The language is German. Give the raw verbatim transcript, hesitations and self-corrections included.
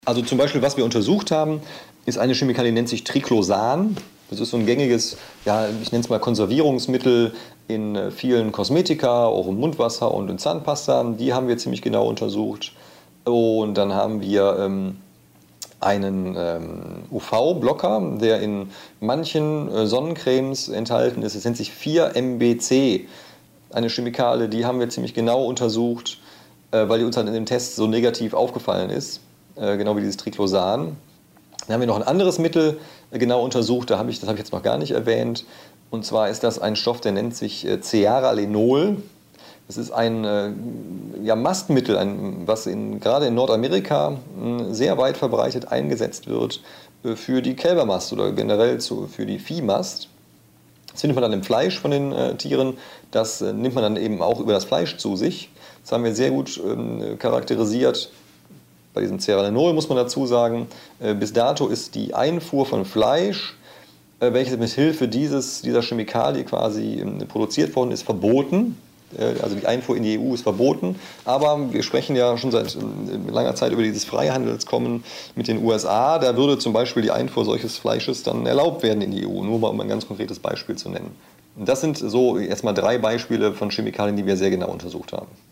Also zum Beispiel, was wir untersucht haben, ist eine Chemikalie, die nennt sich Triclosan. Das ist so ein gängiges, ja, ich nenne es mal Konservierungsmittel in vielen Kosmetika, auch im Mundwasser und in Zahnpasta. Die haben wir ziemlich genau untersucht. Und dann haben wir ähm, einen ähm, U V-Blocker, der in manchen äh, Sonnencremes enthalten ist. Das nennt sich vier M B C. Eine Chemikalie, die haben wir ziemlich genau untersucht, äh, weil die uns dann in dem Test so negativ aufgefallen ist. Äh, genau wie dieses Triclosan. Dann haben wir noch ein anderes Mittel äh, genau untersucht, da hab ich, das habe ich jetzt noch gar nicht erwähnt. Und zwar ist das ein Stoff, der nennt sich äh, Cearalenol. Das ist ein äh, ja, Mastmittel, ein, was in, gerade in Nordamerika äh, sehr weit verbreitet eingesetzt wird äh, für die Kälbermast oder generell zu, für die Viehmast. Das findet man dann im Fleisch von den äh, Tieren. Das äh, nimmt man dann eben auch über das Fleisch zu sich. Das haben wir sehr gut äh, charakterisiert. Bei diesem Cearalenol muss man dazu sagen, äh, bis dato ist die Einfuhr von Fleisch, äh, welches mit Hilfe dieses, dieser Chemikalie quasi äh, produziert worden ist, verboten. Äh, also die Einfuhr in die E U ist verboten. Aber wir sprechen ja schon seit äh, langer Zeit über dieses Freihandelskommen mit den U S A. Da würde zum Beispiel die Einfuhr solches Fleisches dann erlaubt werden in die E U, nur mal um ein ganz konkretes Beispiel zu nennen. Und das sind so erstmal drei Beispiele von Chemikalien, die wir sehr genau untersucht haben.